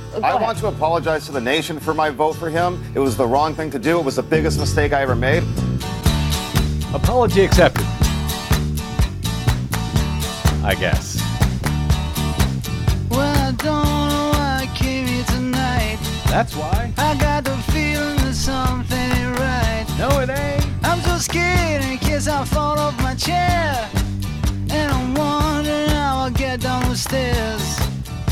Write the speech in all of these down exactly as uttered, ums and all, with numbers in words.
I want to apologize to the nation for my vote for him. It was the wrong thing to do. It was the biggest mistake I ever made. Apology accepted. I guess. Well, I don't know why I came here tonight. That's why. I got the feeling that something ain't right. No, it ain't. I'm so scared in case I fall off my chair. And I'm wondering how I'll get down the stairs.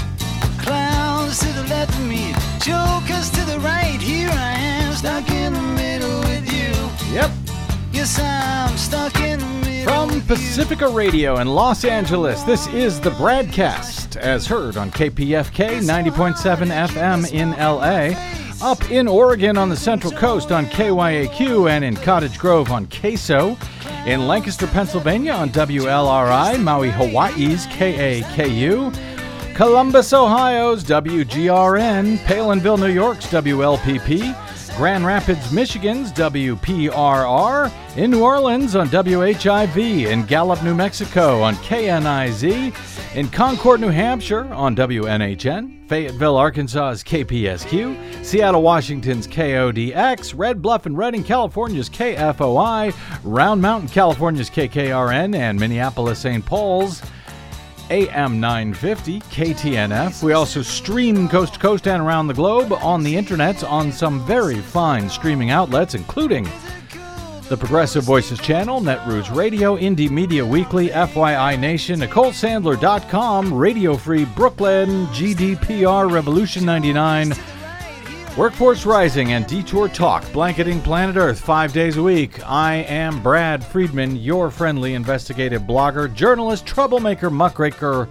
Clowns to the left of me, jokers to the right. Here I am, stuck in the middle with you. Yep. Yes, I'm stuck in the middle. From Pacifica Radio in Los Angeles, this is the Bradcast, as heard on K P F K ninety point seven F M in L A, up in Oregon on the Central Coast on K Y A Q, and in Cottage Grove on K S O, in Lancaster, Pennsylvania on W L R I, Maui, Hawaii's K A K U, Columbus, Ohio's W G R N, Palinville, New York's W L P P, Grand Rapids, Michigan's W P R R, in New Orleans on W H I V, in Gallup, New Mexico on K N I Z, in Concord, New Hampshire on W N H N, Fayetteville, Arkansas's K P S Q, Seattle, Washington's K O D X, Red Bluff and Redding, California's K F O I, Round Mountain, California's K K R N, and Minneapolis, Saint Paul's A M nine fifty, K T N F. We also stream coast to coast and around the globe on the internet on some very fine streaming outlets, including the Progressive Voices channel, Netroots Radio, Indie Media Weekly, F Y I Nation, Nicole Sandler dot com, Radio Free Brooklyn, G D P R, Revolution ninety-nine, Workforce Rising, and Detour Talk, blanketing planet Earth five days a week. I am Brad Friedman, your friendly investigative blogger, journalist, troublemaker, muckraker,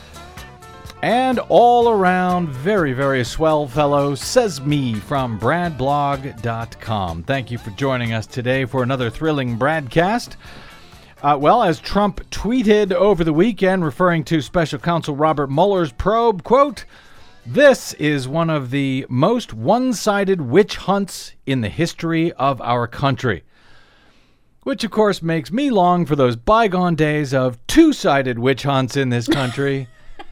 and all-around very, very swell fellow, says me from brad blog dot com. Thank you for joining us today for another thrilling Bradcast. Uh, well, as Trump tweeted over the weekend, referring to Special Counsel Robert Mueller's probe, quote, "This is one of the most one-sided witch hunts in the history of our country." Which, of course, makes me long for those bygone days of two-sided witch hunts in this country.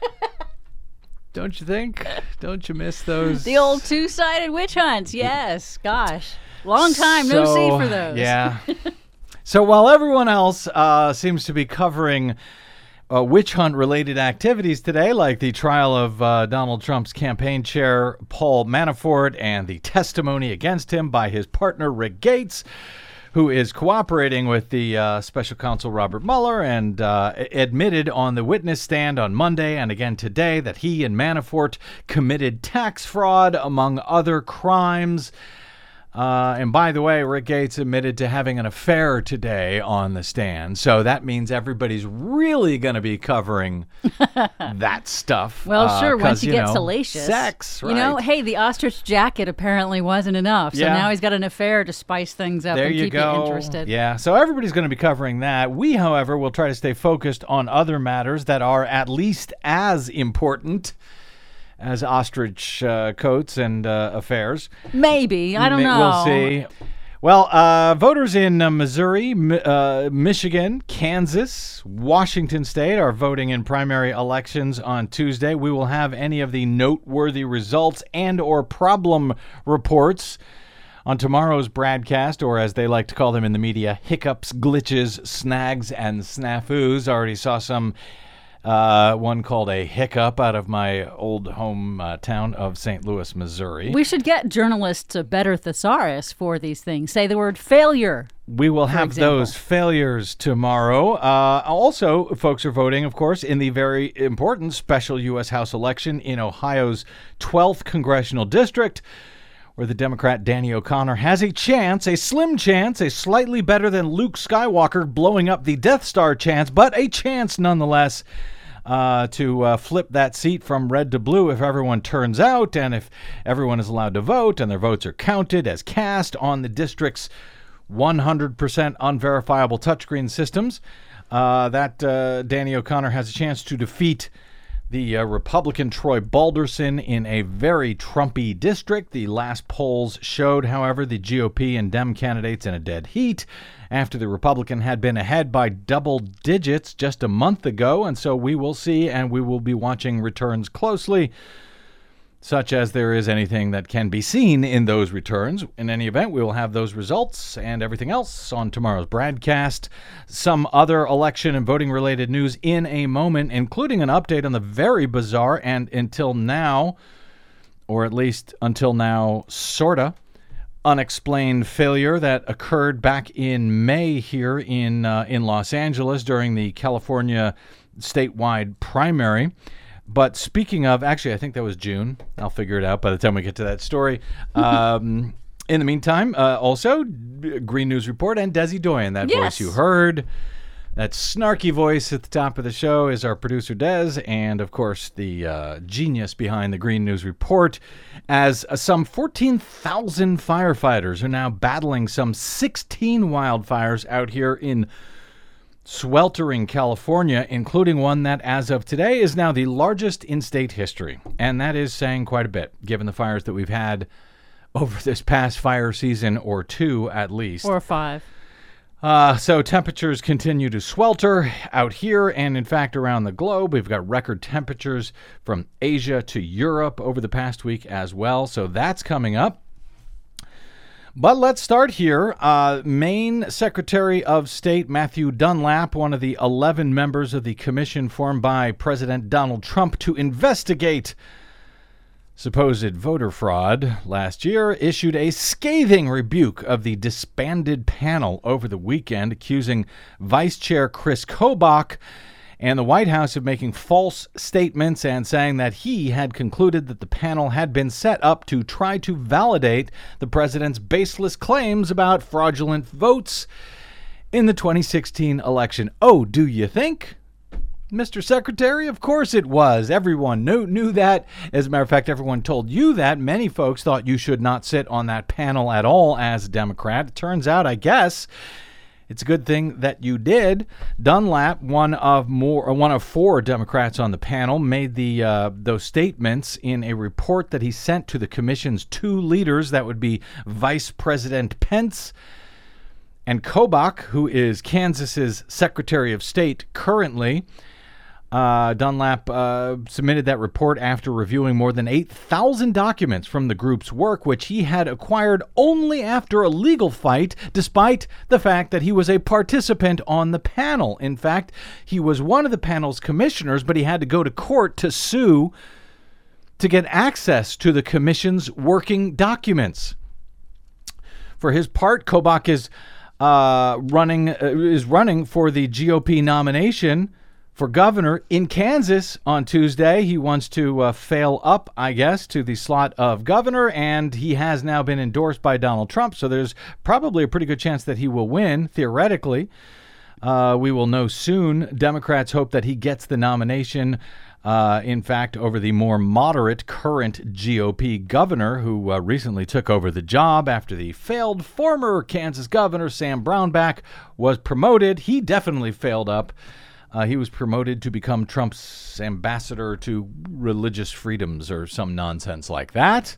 Don't you think? Don't you miss those? The old two-sided witch hunts, yes. Gosh. Long time no So, see for those. Yeah. So while everyone else uh, seems to be covering Uh, witch hunt-related activities today, like the trial of uh, Donald Trump's campaign chair, Paul Manafort, and the testimony against him by his partner, Rick Gates, who is cooperating with the uh, special counsel, Robert Mueller, and uh, admitted on the witness stand on Monday and again today that he and Manafort committed tax fraud, among other crimes. Uh, and by the way, Rick Gates admitted to having an affair today on the stand. So that means everybody's really going to be covering that stuff. Well, uh, sure, once you, you get know, salacious. Sex, right? You know, hey, the ostrich jacket apparently wasn't enough. So Yeah. now he's got an affair to spice things up There and you keep go. you interested. Yeah, so everybody's going to be covering that. We, however, will try to stay focused on other matters that are at least as important as ostrich uh, coats and uh, affairs. Maybe. I don't May- know. We'll see. Well, uh, voters in uh, Missouri, Mi- uh, Michigan, Kansas, Washington State are voting in primary elections on Tuesday. We will have any of the noteworthy results and or problem reports on tomorrow's Bradcast, or as they like to call them in the media, hiccups, glitches, snags, and snafus. Already saw some Uh, one called a hiccup out of my old home uh, town of Saint Louis, Missouri. We should get journalists a better thesaurus for these things. Say the word failure. We will have example. those failures tomorrow. Uh, also, folks are voting, of course, in the very important special U S House election in Ohio's twelfth congressional district, where the Democrat Danny O'Connor has a chance, a slim chance, a slightly better than Luke Skywalker blowing up the Death Star chance, but a chance nonetheless uh, to uh, flip that seat from red to blue if everyone turns out and if everyone is allowed to vote and their votes are counted as cast on the district's one hundred percent unverifiable touchscreen systems. Uh, that uh, Danny O'Connor has a chance to defeat the uh, Republican Troy Balderson in a very Trumpy district. The last polls showed, however, the G O P and Dem candidates in a dead heat after the Republican had been ahead by double digits just a month ago. And so we will see, and we will be watching returns closely. such as there is anything that can be seen in those returns. In any event, we will have those results and everything else on tomorrow's broadcast. Some other election and voting-related news in a moment, including an update on the very bizarre and until now, or at least until now, sorta, unexplained failure that occurred back in May here in uh, in Los Angeles during the California statewide primary. But speaking of, actually, I think that was June. I'll figure it out by the time we get to that story. Um, in the meantime, uh, also, Green News Report and Desi Doyen, that Yes. voice you heard. That snarky voice at the top of the show is our producer, Des, and, of course, the uh, genius behind the Green News Report, as uh, some fourteen thousand firefighters are now battling some sixteen wildfires out here in sweltering California, including one that, as of today, is now the largest in state history. And that is saying quite a bit, given the fires that we've had over this past fire season, or two at least. Or five. Uh, so temperatures continue to swelter out here and, in fact, around the globe. We've got record temperatures from Asia to Europe over the past week as well. So that's coming up. But let's start here. Uh, Maine Secretary of State Matthew Dunlap, one of the eleven members of the commission formed by President Donald Trump to investigate supposed voter fraud last year, issued a scathing rebuke of the disbanded panel over the weekend, accusing Vice Chair Chris Kobach and the White House of making false statements and saying that he had concluded that the panel had been set up to try to validate the president's baseless claims about fraudulent votes in the twenty sixteen election. Oh, do you think, Mister Secretary? Of course it was. Everyone knew, knew that. As a matter of fact, everyone told you that. Many folks thought you should not sit on that panel at all as a Democrat. It turns out, I guess, it's a good thing that you did. Dunlap, one of more, or one of four Democrats on the panel, made the uh, those statements in a report that he sent to the commission's two leaders. That would be Vice President Pence and Kobach, who is Kansas's Secretary of State currently. Uh, Dunlap uh, submitted that report after reviewing more than eight thousand documents from the group's work, which he had acquired only after a legal fight, despite the fact that he was a participant on the panel. In fact, he was one of the panel's commissioners, but he had to go to court to sue to get access to the commission's working documents. For his part, Kobach is uh, running uh, is running for the G O P nomination for governor in Kansas on Tuesday. He wants to uh, fail up, I guess, to the slot of governor, and he has now been endorsed by Donald Trump, so there's probably a pretty good chance that he will win, theoretically. Uh, we will know soon. Democrats hope that he gets the nomination, uh, in fact, over the more moderate current G O P governor, who uh, recently took over the job after the failed former Kansas governor, Sam Brownback, was promoted. He definitely failed up. Uh, he was promoted to become Trump's ambassador to religious freedoms or some nonsense like that.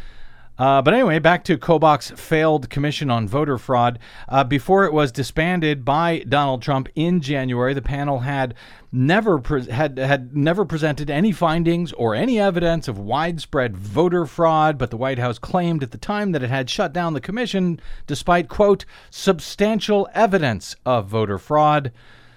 Uh, but anyway, back to Kobach's failed commission on voter fraud. Uh, before it was disbanded by Donald Trump in January, the panel had never pre- had had never presented any findings or any evidence of widespread voter fraud. But the White House claimed at the time that it had shut down the commission despite, quote, substantial evidence of voter fraud,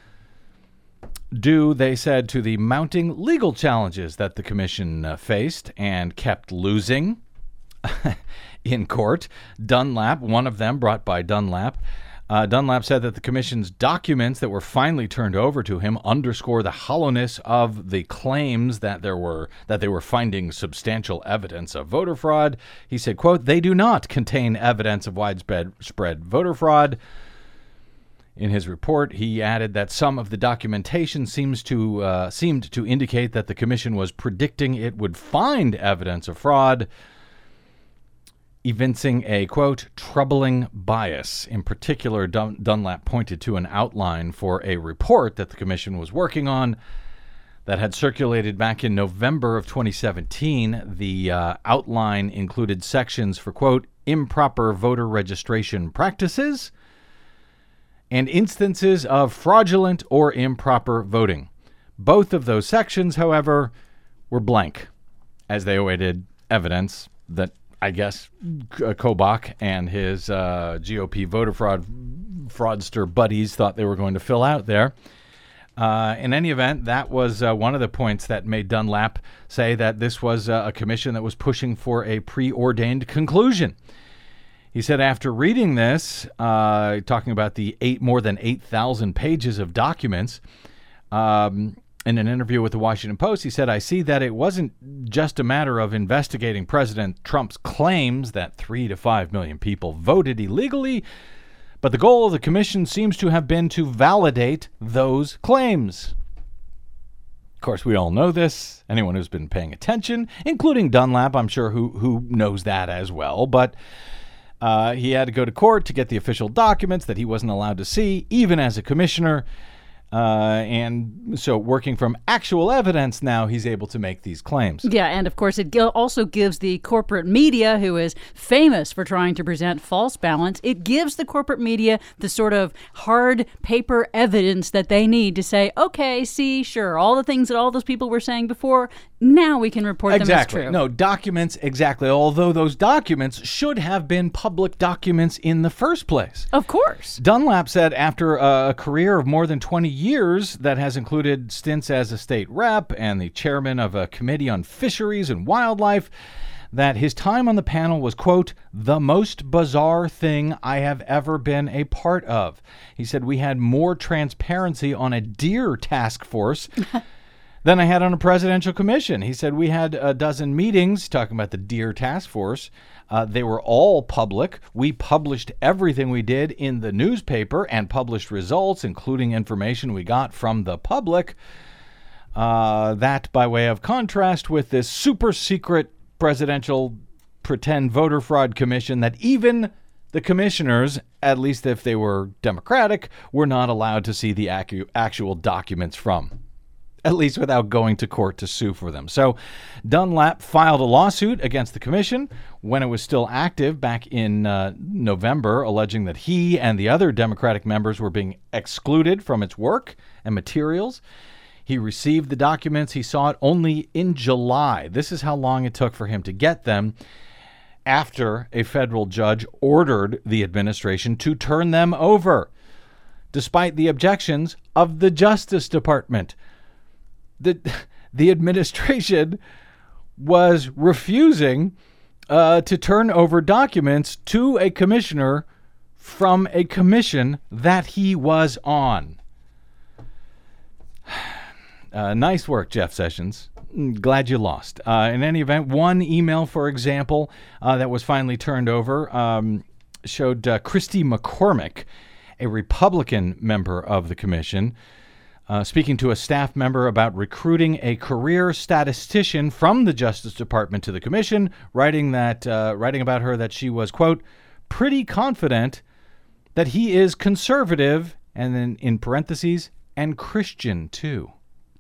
due, they said, to the mounting legal challenges that the commission uh, faced and kept losing in court. Dunlap, one of them brought by Dunlap, uh, Dunlap said that the commission's documents that were finally turned over to him underscore the hollowness of the claims that there were that they were finding substantial evidence of voter fraud. He said, quote, they do not contain evidence of widespread spread voter fraud. In his report, he added that some of the documentation seems to uh, seemed to indicate that the commission was predicting it would find evidence of fraud, evincing a, quote, troubling bias. In particular, Dun- Dunlap pointed to an outline for a report that the commission was working on that had circulated back in November of twenty seventeen. The uh, outline included sections for, quote, improper voter registration practices and instances of fraudulent or improper voting. Both of those sections, however, were blank, as they awaited evidence that I guess Kobach and his uh, G O P voter fraud fraudster buddies thought they were going to fill out there. Uh, in any event, that was uh, one of the points that made Dunlap say that this was uh, a commission that was pushing for a preordained conclusion. He said after reading this, uh, talking about the eight more than eight thousand pages of documents, um, in an interview with the Washington Post, he said, I see that it wasn't just a matter of investigating President Trump's claims that three to five million people voted illegally, but the goal of the commission seems to have been to validate those claims. Of course, we all know this. Anyone who's been paying attention, including Dunlap, I'm sure, who who knows that as well. But uh, he had to go to court to get the official documents that he wasn't allowed to see, even as a commissioner. Uh, and so working from actual evidence now, he's able to make these claims. Yeah, and of course, it also gives the corporate media, who is famous for trying to present false balance, it gives the corporate media the sort of hard paper evidence that they need to say, okay, see, sure, all the things that all those people were saying before, now we can report exactly. them as true. No, documents, exactly. Although those documents should have been public documents in the first place. Of course. Dunlap said after a career of more than twenty years that has included stints as a state rep and the chairman of a committee on fisheries and wildlife, that his time on the panel was, quote, the most bizarre thing I have ever been a part of. He said we had more transparency on a deer task force than I had on a presidential commission. He said we had a dozen meetings talking about the deer task force. Uh, they were all public. We published everything we did in the newspaper and published results, including information we got from the public. Uh, that by way of contrast with this super secret presidential pretend voter fraud commission that even the commissioners, at least if they were Democratic, were not allowed to see the acu- actual documents from, at least without going to court to sue for them. So Dunlap filed a lawsuit against the commission when it was still active back in uh, November, alleging that he and the other Democratic members were being excluded from its work and materials. He received the documents. He saw it only in July. This is how long it took for him to get them, after a federal judge ordered the administration to turn them over, despite the objections of the Justice Department. The, the administration was refusing uh, to turn over documents to a commissioner from a commission that he was on. Uh, nice work, Jeff Sessions. Glad you lost. Uh, in any event, one email, for example, uh, that was finally turned over um, showed uh, Christy McCormick, a Republican member of the commission, Uh, speaking to a staff member about recruiting a career statistician from the Justice Department to the commission, writing that, uh, writing about her that she was, quote, pretty confident that he is conservative, and then in parentheses, and Christian too.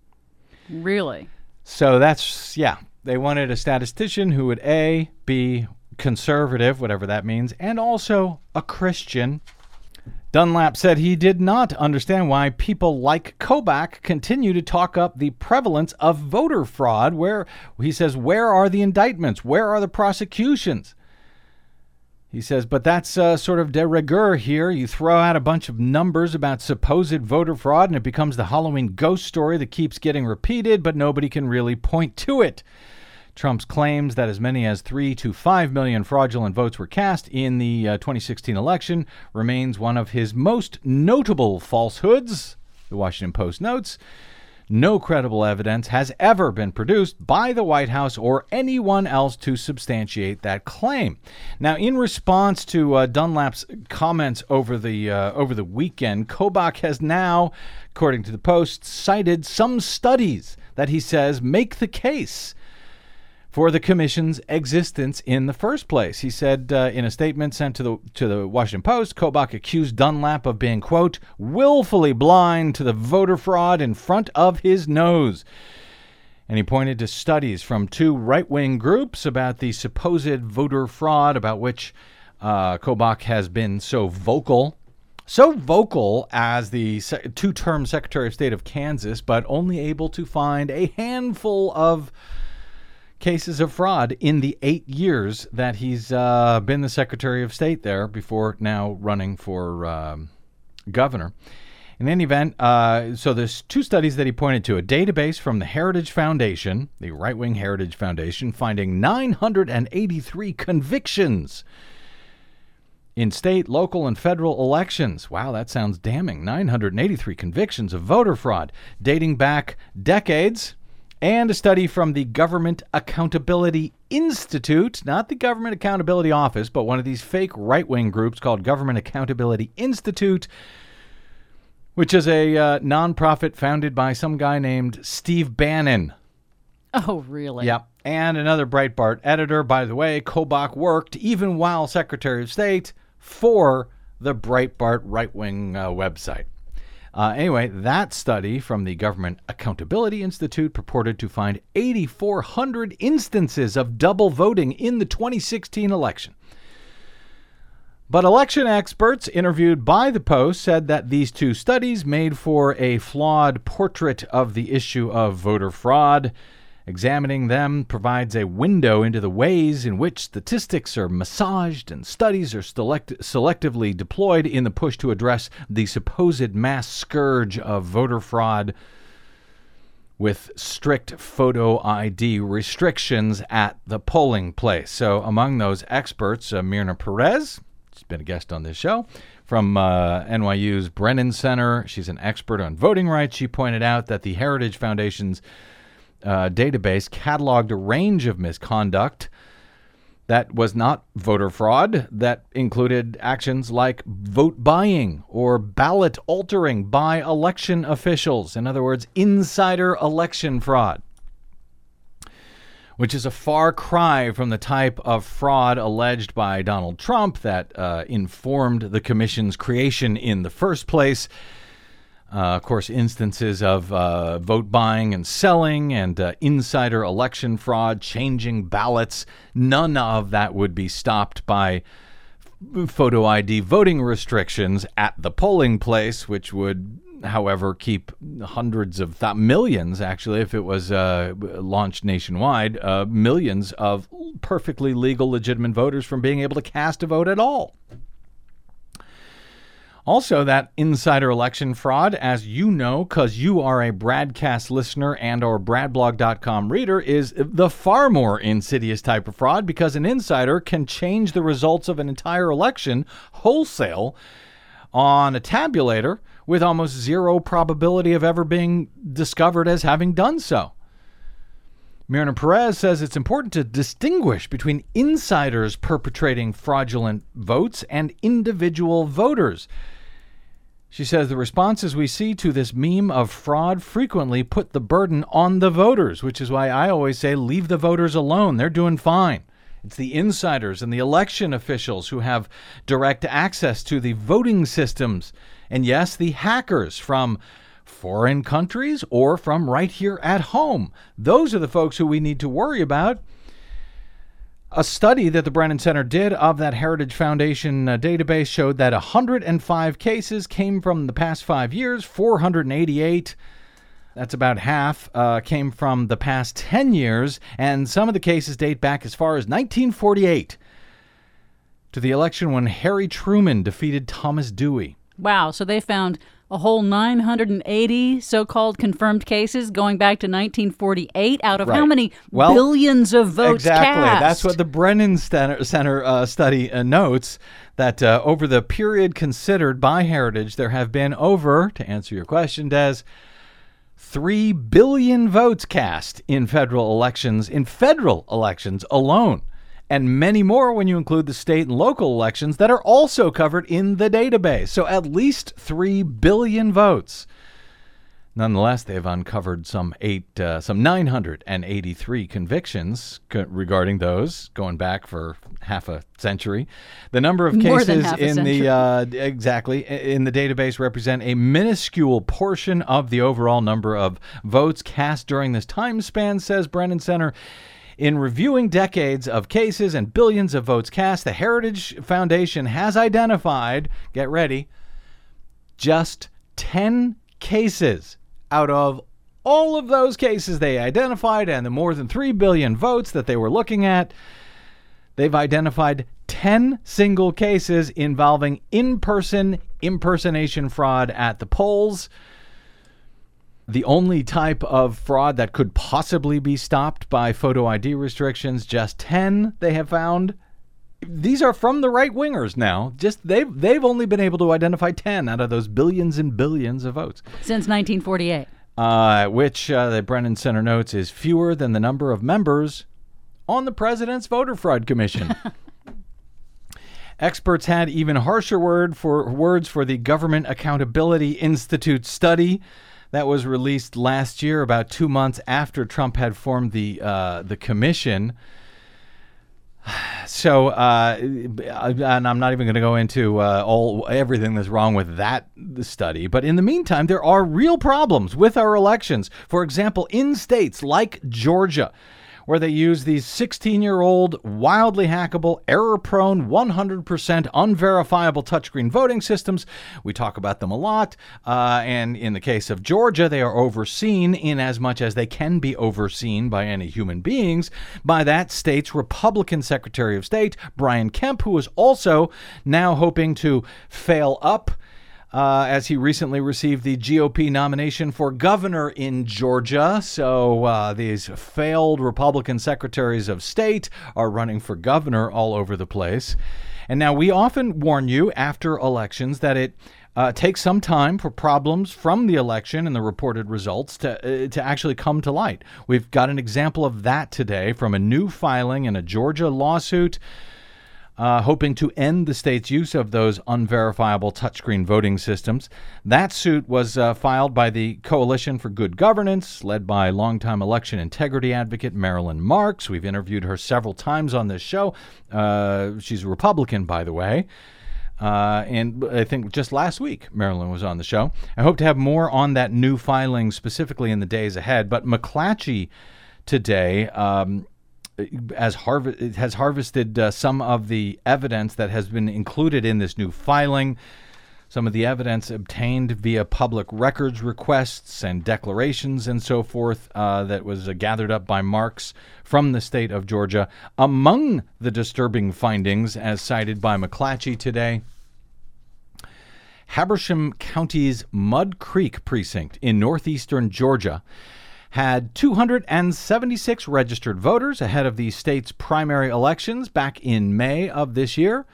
Really? So that's, yeah, they wanted a statistician who would A, be conservative, whatever that means, and also a Christian. Dunlap said he did not understand why people like Kobach continue to talk up the prevalence of voter fraud, where he says, where are the indictments? Where are the prosecutions? He says, but that's uh, sort of de rigueur here. You throw out a bunch of numbers about supposed voter fraud, and it becomes the Halloween ghost story that keeps getting repeated, but nobody can really point to it. Trump's claims that as many as three to five million fraudulent votes were cast in the uh, twenty sixteen election remains one of his most notable falsehoods, the Washington Post notes. No credible evidence has ever been produced by the White House or anyone else to substantiate that claim. Now, in response to uh, Dunlap's comments over the uh, over the weekend, Kobach has now, according to the Post, cited some studies that he says make the case for the commission's existence in the first place. He said uh, in a statement sent to the to the Washington Post, Kobach accused Dunlap of being, quote, willfully blind to the voter fraud in front of his nose. And he pointed to studies from two right-wing groups about the supposed voter fraud about which uh, Kobach has been so vocal. So vocal as the se- two-term Secretary of State of Kansas, but only able to find a handful of cases of fraud in the eight years that he's uh, been the Secretary of State there before now running for um, governor. In any event, uh, so there's two studies that he pointed to. A database from the Heritage Foundation, the right-wing Heritage Foundation, finding nine hundred eighty-three convictions in state, local, and federal elections. Wow, that sounds damning. nine hundred eighty-three convictions of voter fraud dating back decades. And a study from the Government Accountability Institute, not the Government Accountability Office, but one of these fake right-wing groups called Government Accountability Institute, which is a uh, nonprofit founded by some guy named Steve Bannon. Oh, really? Yep. And another Breitbart editor. By the way, Kobach worked, even while Secretary of State, for the Breitbart right-wing uh, website. Uh, anyway, that study from the Government Accountability Institute purported to find eight thousand four hundred instances of double voting in the twenty sixteen election. But election experts interviewed by the Post said that these two studies made for a flawed portrait of the issue of voter fraud. Examining them provides a window into the ways in which statistics are massaged and studies are select- selectively deployed in the push to address the supposed mass scourge of voter fraud with strict photo I D restrictions at the polling place. So among those experts, uh, Myrna Perez, she's been a guest on this show, from uh, N Y U's Brennan Center. She's an expert on voting rights. She pointed out that the Heritage Foundation's Uh, database cataloged a range of misconduct that was not voter fraud, that included actions like vote buying or ballot altering by election officials. In other words, insider election fraud, which is a far cry from the type of fraud alleged by Donald Trump that uh, informed the commission's creation in the first place. Uh, of course, instances of uh, vote buying and selling and uh, insider election fraud, changing ballots, none of that would be stopped by f- photo I D voting restrictions at the polling place, which would, however, keep hundreds of th- millions, actually, if it was uh, launched nationwide, uh, millions of perfectly legal, legitimate voters from being able to cast a vote at all. Also, that insider election fraud, as you know, because you are a Bradcast listener and or brad blog dot com reader, is the far more insidious type of fraud, because an insider can change the results of an entire election wholesale on a tabulator with almost zero probability of ever being discovered as having done so. Myrna Perez says it's important to distinguish between insiders perpetrating fraudulent votes and individual voters. She says the responses we see to this meme of fraud frequently put the burden on the voters, which is why I always say leave the voters alone. They're doing fine. It's the insiders and the election officials who have direct access to the voting systems. And yes, the hackers from foreign countries or from right here at home. Those are the folks who we need to worry about. A study that the Brennan Center did of that Heritage Foundation uh, database showed that one hundred five cases came from the past five years, four hundred eighty-eight, that's about half, uh, came from the past ten years, and some of the cases date back as far as nineteen forty-eight, to the election when Harry Truman defeated Thomas Dewey. Wow, so they found a whole nine hundred eighty so-called confirmed cases going back to nineteen forty-eight out of Right. how many Well, billions of votes exactly. cast? That's what the Brennan Center, Center uh, study uh, notes, that uh, over the period considered by Heritage, there have been over, to answer your question, Des, three billion votes cast in federal elections, in federal elections alone. And many more when you include the state and local elections that are also covered in the database. So at least three billion votes. Nonetheless, they've uncovered some eight, uh, some nine hundred eighty-three convictions co- regarding those, going back for half a century. The number of More than cases half a in century. the uh, exactly in the database represent a minuscule portion of the overall number of votes cast during this time span, says Brennan Center. In reviewing decades of cases and billions of votes cast, the Heritage Foundation has identified, get ready, just ten cases out of all of those cases they identified and the more than three billion votes that they were looking at, they've identified ten single cases involving in-person impersonation fraud at the polls. The only type of fraud that could possibly be stopped by photo I D restrictions, just ten they have found. These are from the right-wingers now. Just they've they've only been able to identify ten out of those billions and billions of votes. Since nineteen forty-eight. Uh, which, uh, the Brennan Center notes, is fewer than the number of members on the President's Voter Fraud Commission. Experts had even harsher word for words for the Government Accountability Institute study that was released last year, about two months after Trump had formed the uh, the commission. So, uh, and I'm not even going to go into uh, all everything that's wrong with that study. But in the meantime, there are real problems with our elections. For example, in states like Georgia, where they use these sixteen-year-old, wildly hackable, error-prone, one hundred percent unverifiable touchscreen voting systems. We talk about them a lot. Uh, and in the case of Georgia, they are overseen in as much as they can be overseen by any human beings by that state's Republican Secretary of State, Brian Kemp, who is also now hoping to fail up Uh, as he recently received the G O P nomination for governor in Georgia. So uh, these failed Republican secretaries of state are running for governor all over the place. And now we often warn you after elections that it uh, takes some time for problems from the election and the reported results to, uh, to actually come to light. We've got an example of that today from a new filing in a Georgia lawsuit Uh, hoping to end the state's use of those unverifiable touchscreen voting systems. That suit was uh, filed by the Coalition for Good Governance, led by longtime election integrity advocate Marilyn Marks. We've interviewed her several times on this show. Uh, she's a Republican, by the way. Uh, and I think just last week, Marilyn was on the show. I hope to have more on that new filing specifically in the days ahead. But McClatchy today um, As harv- has harvested uh, some of the evidence that has been included in this new filing, some of the evidence obtained via public records requests and declarations and so forth uh, that was uh, gathered up by Marks from the state of Georgia. Among the disturbing findings, as cited by McClatchy today, Habersham County's Mud Creek precinct in northeastern Georgia had two hundred seventy-six registered voters ahead of the state's primary elections back in May of this year.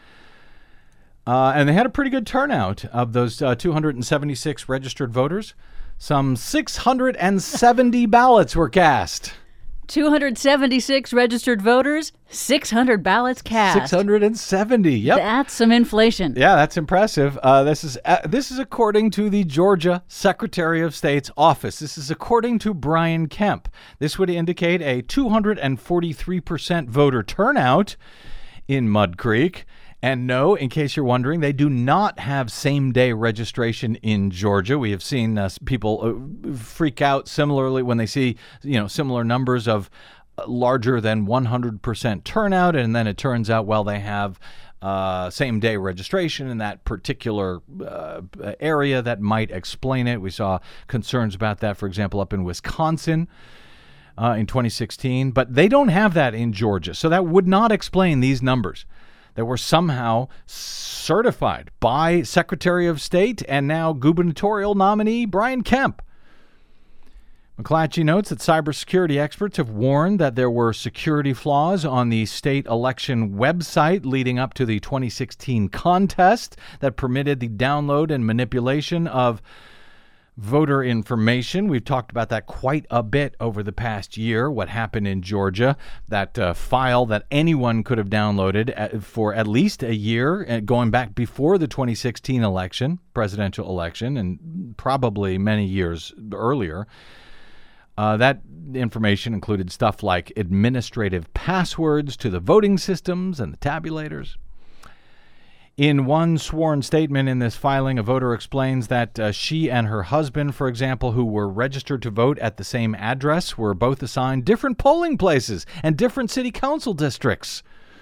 Uh, and they had a pretty good turnout of those uh, two hundred seventy-six registered voters. Some six hundred seventy ballots were cast. two hundred seventy-six registered voters, six hundred ballots cast. six hundred seventy, yep. That's some inflation. Yeah, that's impressive. Uh, this is uh, this is according to the Georgia Secretary of State's office. This is according to Brian Kemp. This would indicate a two hundred forty-three percent voter turnout in Mud Creek. And no, in case you're wondering, they do not have same-day registration in Georgia. We have seen uh, people uh, freak out similarly when they see, you know, similar numbers of larger than one hundred percent turnout, and then it turns out, well, they have uh, same-day registration in that particular uh, area that might explain it. We saw concerns about that, for example, up in Wisconsin uh, in twenty sixteen. But they don't have that in Georgia, so that would not explain these numbers that were somehow certified by Secretary of State and now gubernatorial nominee Brian Kemp. McClatchy notes that cybersecurity experts have warned that there were security flaws on the state election website leading up to the twenty sixteen contest that permitted the download and manipulation of voter information. We've talked about that quite a bit over the past year, what happened in Georgia, that uh, file that anyone could have downloaded at, for at least a year, uh, going back before the twenty sixteen election, presidential election, and probably many years earlier. Uh, that information included stuff like administrative passwords to the voting systems and the tabulators. In one sworn statement in this filing, a voter explains that uh, she and her husband, for example, who were registered to vote at the same address, were both assigned different polling places and different city council districts.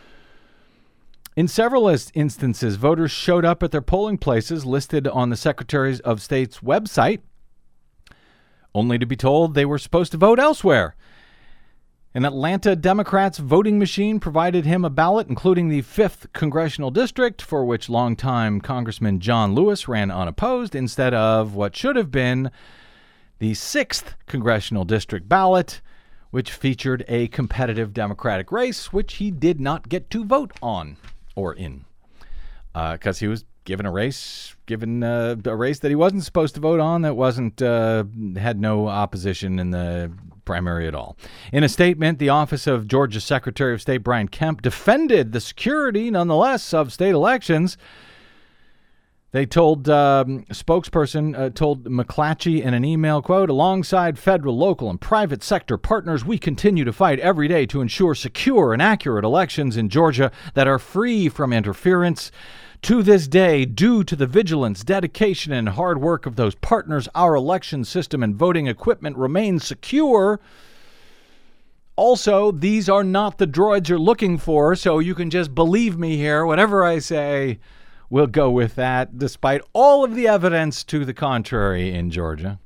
In several instances, voters showed up at their polling places listed on the Secretary of State's website, only to be told they were supposed to vote elsewhere. An Atlanta Democrats voting machine provided him a ballot, including the fifth congressional district, for which longtime Congressman John Lewis ran unopposed, instead of what should have been the sixth congressional district ballot, which featured a competitive Democratic race, which he did not get to vote on or in, because uh, he was given a race, given uh, a race that he wasn't supposed to vote on, that wasn't uh, had no opposition in the primary at all. In a statement, the office of Georgia Secretary of State Brian Kemp defended the security, nonetheless, of state elections. They told um, a spokesperson uh, told McClatchy in an email, quote, alongside federal, local, and private sector partners, we continue to fight every day to ensure secure and accurate elections in Georgia that are free from interference. To this day, due to the vigilance, dedication, and hard work of those partners, our election system and voting equipment remains secure. Also, these are not the droids you're looking for, so you can just believe me here. Whatever I say, we'll go with that, despite all of the evidence to the contrary in Georgia.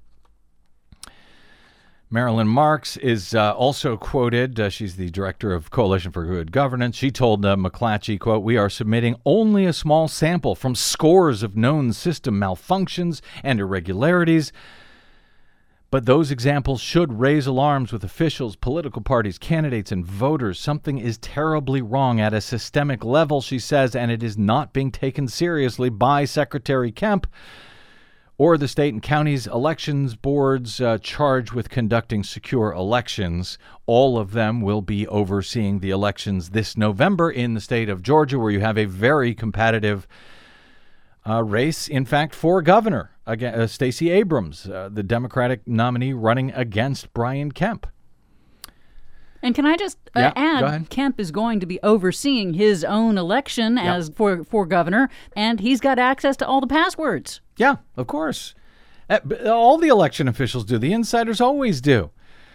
Marilyn Marks is uh, also quoted. Uh, she's the director of Coalition for Good Governance. She told uh, McClatchy, quote, we are submitting only a small sample from scores of known system malfunctions and irregularities. But those examples should raise alarms with officials, political parties, candidates, and voters. Something is terribly wrong at a systemic level, she says, and it is not being taken seriously by Secretary Kemp or the state and county's elections boards uh, charged with conducting secure elections. All of them will be overseeing the elections this November in the state of Georgia, where you have a very competitive uh, race, in fact, for governor. Again, uh, Stacey Abrams, uh, the Democratic nominee running against Brian Kemp. And can I just uh, yeah, add, Kemp is going to be overseeing his own election yep. as for, for governor, and he's got access to all the passwords. Yeah, of course. Uh, all the election officials do. The insiders always do.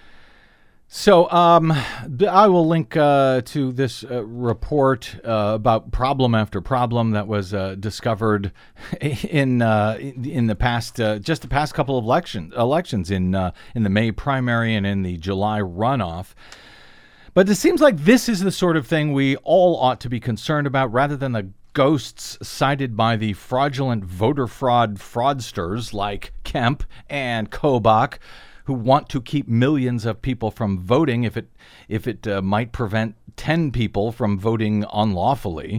So um, I will link uh, to this uh, report uh, about problem after problem that was uh, discovered in uh, in the past, uh, just the past couple of election, elections in uh, in the May primary and in the July runoff. But it seems like this is the sort of thing we all ought to be concerned about, rather than the ghosts cited by the fraudulent voter fraud fraudsters like Kemp and Kobach, who want to keep millions of people from voting if it if it uh, might prevent ten people from voting unlawfully,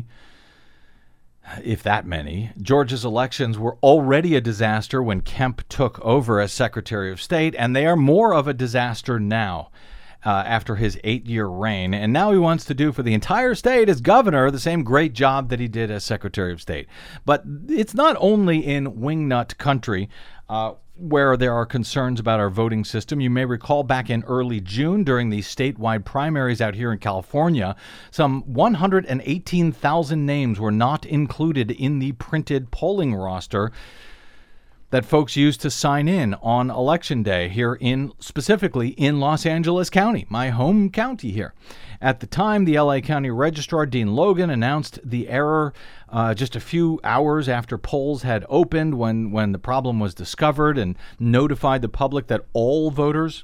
if that many. Georgia's elections were already a disaster when Kemp took over as Secretary of State, and they are more of a disaster now. Uh, after his eight-year reign, and now he wants to do for the entire state as governor the same great job that he did as Secretary of State. But it's not only in wingnut country uh, where there are concerns about our voting system. You may recall back in early June during the statewide primaries out here in California, some one hundred eighteen thousand names were not included in the printed polling roster that folks used to sign in on Election Day here in, specifically in Los Angeles County, my home county here. At the time, the L A County Registrar, Dean Logan, announced the error uh, just a few hours after polls had opened when, when the problem was discovered, and notified the public that all voters,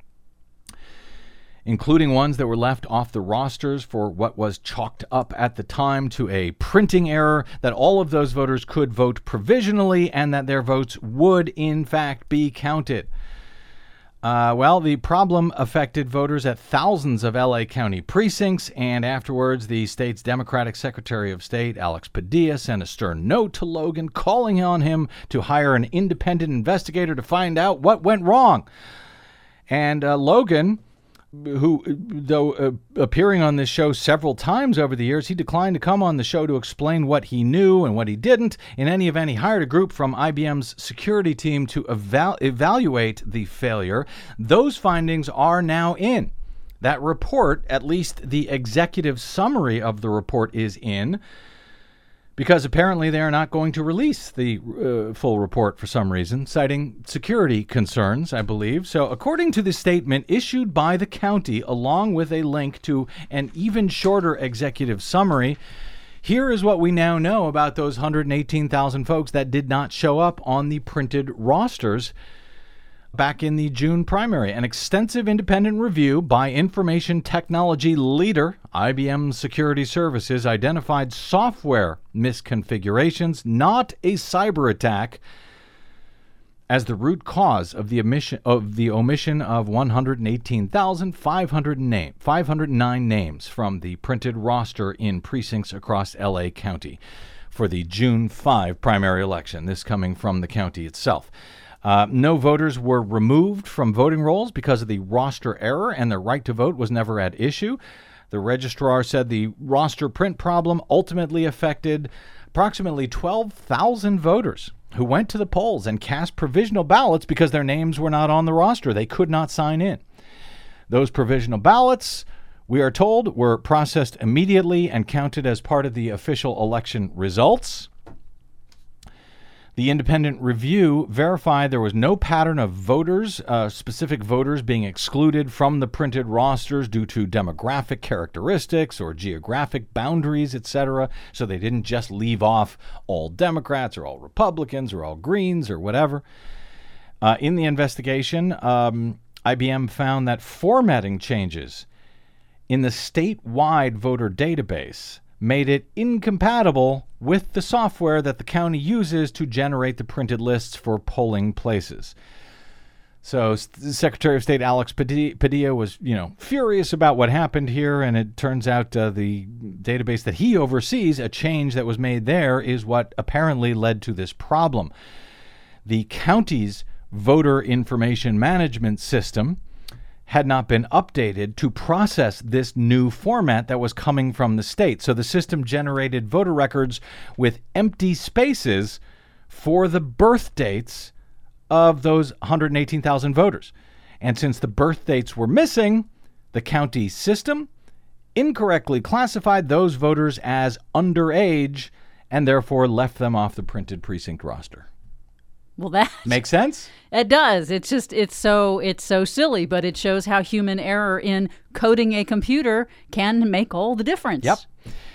including ones that were left off the rosters for what was chalked up at the time to a printing error, that all of those voters could vote provisionally and that their votes would, in fact, be counted. Uh, well, the problem affected voters at thousands of L A County precincts, and afterwards, the state's Democratic Secretary of State, Alex Padilla, sent a stern note to Logan calling on him to hire an independent investigator to find out what went wrong. And uh, Logan, who, though uh, appearing on this show several times over the years, he declined to come on the show to explain what he knew and what he didn't. In any event, he hired a group from I B M's security team to eval- evaluate the failure. Those findings are now in. That report, at least the executive summary of the report, is in, because apparently they are not going to release the uh, full report for some reason, citing security concerns, I believe. So according to the statement issued by the county, along with a link to an even shorter executive summary, here is what we now know about those one hundred eighteen thousand folks that did not show up on the printed rosters back in the June primary. An extensive independent review by information technology leader I B M Security Services identified software misconfigurations, not a cyber attack, as the root cause of the omission of the omission of one hundred eighteen thousand five hundred name, five hundred nine names from the printed roster in precincts across L A County for the June fifth primary election. This coming from the county itself. Uh, no voters were removed from voting rolls because of the roster error, and their right to vote was never at issue. The registrar said the roster print problem ultimately affected approximately twelve thousand voters who went to the polls and cast provisional ballots because their names were not on the roster. They could not sign in. Those provisional ballots, we are told, were processed immediately and counted as part of the official election results. The independent review verified there was no pattern of voters, uh, specific voters being excluded from the printed rosters due to demographic characteristics or geographic boundaries, et cetera. So they didn't just leave off all Democrats or all Republicans or all Greens or whatever. Uh, in the investigation, um, I B M found that formatting changes in the statewide voter database made it incompatible with the software that the county uses to generate the printed lists for polling places. So Secretary of State Alex Padilla was, you know, furious about what happened here, and it turns out uh, the database that he oversees, a change that was made there, is what apparently led to this problem. The county's voter information management system had not been updated to process this new format that was coming from the state. So the system generated voter records with empty spaces for the birth dates of those one hundred eighteen thousand voters. And since the birth dates were missing, the county system incorrectly classified those voters as underage and therefore left them off the printed precinct roster. Well, that makes sense. It does. It's just it's so it's so silly, but it shows how human error in coding a computer can make all the difference. Yep.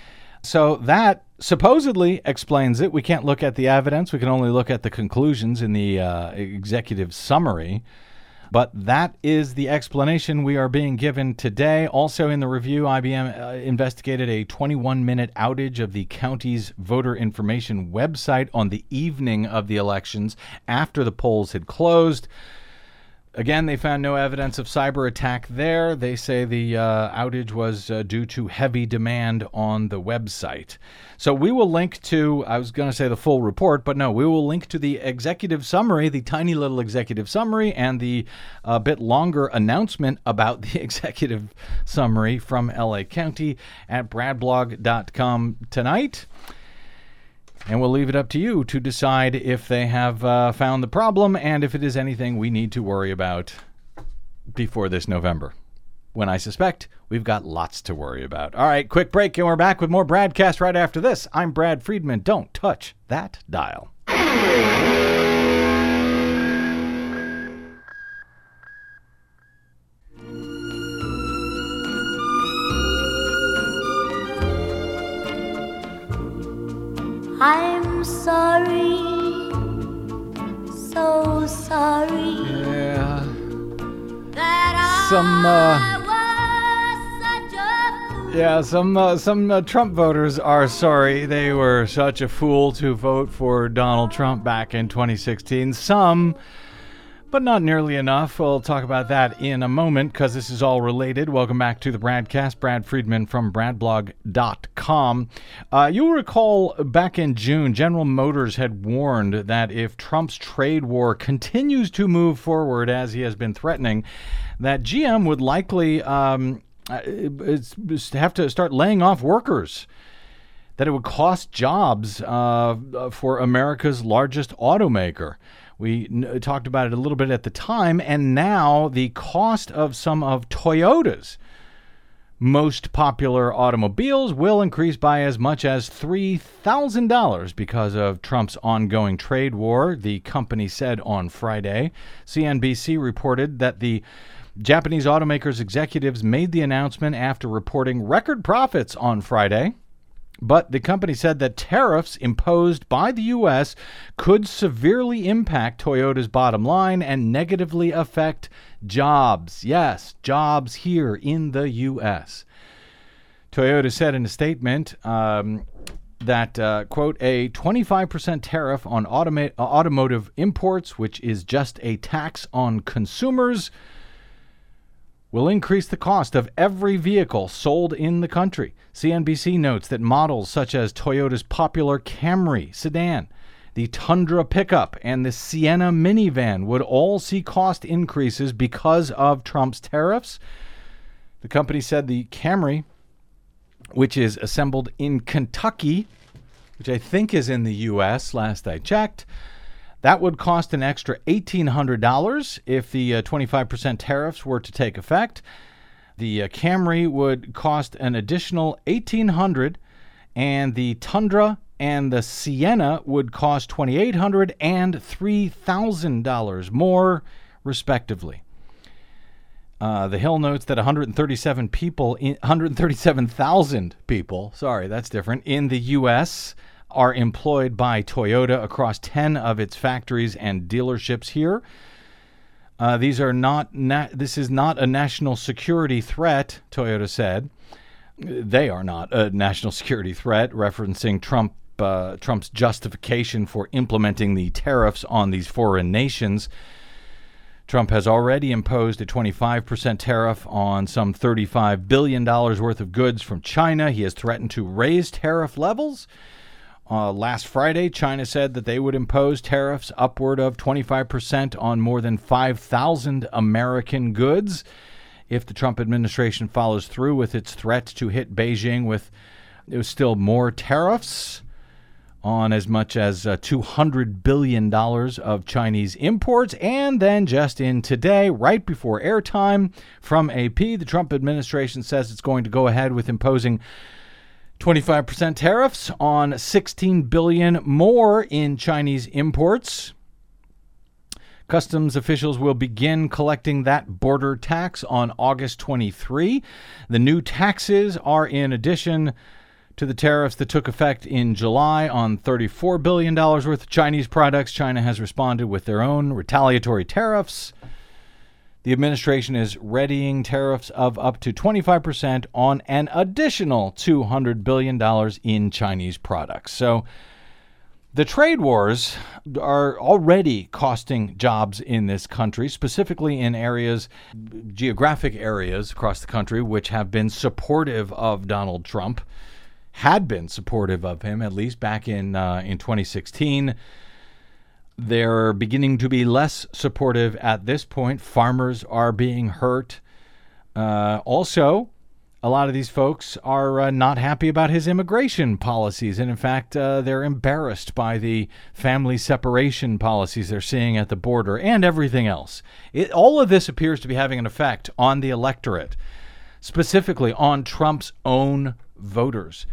So that supposedly explains it. We can't look at the evidence. We can only look at the conclusions in the uh, executive summary. But that is the explanation we are being given today. Also in the review, I B M uh, investigated a twenty-one minute outage of the county's voter information website on the evening of the elections after the polls had closed. Again, they found no evidence of cyber attack there. They say the uh, outage was uh, due to heavy demand on the website. So we will link to, I was going to say the full report, but no, we will link to the executive summary, the tiny little executive summary, and the uh, bit longer announcement about the executive summary from L A County at brad blog dot com tonight. And we'll leave it up to you to decide if they have uh, found the problem and if it is anything we need to worry about before this November, when I suspect we've got lots to worry about. All right, quick break, and we're back with more Bradcast right after this. I'm Brad Friedman. Don't touch that dial. I'm sorry, so sorry. Yeah. That Some, I was such a fool. Yeah, some uh, some uh, Trump voters are sorry they were such a fool to vote for Donald Trump back in twenty sixteen. Some, but not nearly enough. We'll talk about that in a moment because this is all related. Welcome back to the Bradcast. Brad Friedman from brad blog dot com. Uh, you'll recall back in June, General Motors had warned that if Trump's trade war continues to move forward as he has been threatening, that G M would likely um, it's, it's have to start laying off workers, that it would cost jobs uh, for America's largest automaker. We n- talked about it a little bit at the time, and now the cost of some of Toyota's most popular automobiles will increase by as much as three thousand dollars because of Trump's ongoing trade war, the company said on Friday. C N B C reported that the Japanese automakers' executives made the announcement after reporting record profits on Friday. But the company said that tariffs imposed by the U S could severely impact Toyota's bottom line and negatively affect jobs. Yes, jobs here in the U S. Toyota said in a statement um, that, uh, quote, a twenty-five percent tariff on automa- automotive imports, which is just a tax on consumers, will increase the cost of every vehicle sold in the country. C N B C notes that models such as Toyota's popular Camry sedan, the Tundra pickup, and the Sienna minivan would all see cost increases because of Trump's tariffs. The company said the Camry, which is assembled in Kentucky, which I think is in the U S, last I checked, that would cost an extra eighteen hundred dollars if the uh, twenty-five percent tariffs were to take effect. The uh, Camry would cost an additional eighteen hundred dollars, and the Tundra and the Sienna would cost twenty-eight hundred dollars and three thousand dollars more, respectively. Uh, the Hill notes that one hundred thirty-seven people, in, one hundred thirty-seven thousand people, sorry, that's different, in the U S are employed by Toyota across ten of its factories and dealerships here. Uh, these are not. Na- this is not a national security threat, Toyota said. They are not a national security threat, referencing Trump uh, Trump's justification for implementing the tariffs on these foreign nations. Trump has already imposed a twenty-five percent tariff on some thirty-five billion dollars worth of goods from China. He has threatened to raise tariff levels. Uh, last Friday, China said that they would impose tariffs upward of twenty-five percent on more than five thousand American goods if the Trump administration follows through with its threat to hit Beijing with it was still more tariffs on as much as uh, two hundred billion dollars of Chinese imports. And then just in today, right before airtime from A P, the Trump administration says it's going to go ahead with imposing twenty-five percent tariffs on sixteen billion dollars more in Chinese imports. Customs officials will begin collecting that border tax on August twenty-third. The new taxes are in addition to the tariffs that took effect in July on thirty-four billion dollars worth of Chinese products. China has responded with their own retaliatory tariffs. The administration is readying tariffs of up to twenty-five percent on an additional two hundred billion dollars in Chinese products. So the trade wars are already costing jobs in this country, specifically in areas, geographic areas across the country, which have been supportive of Donald Trump, had been supportive of him, at least back in uh, in twenty sixteen. They're beginning to be less supportive at this point. Farmers are being hurt. Uh, also, a lot of these folks are uh, not happy about his immigration policies. And in fact, uh, they're embarrassed by the family separation policies they're seeing at the border and everything else. It, all of this appears to be having an effect on the electorate, specifically on Trump's own voters.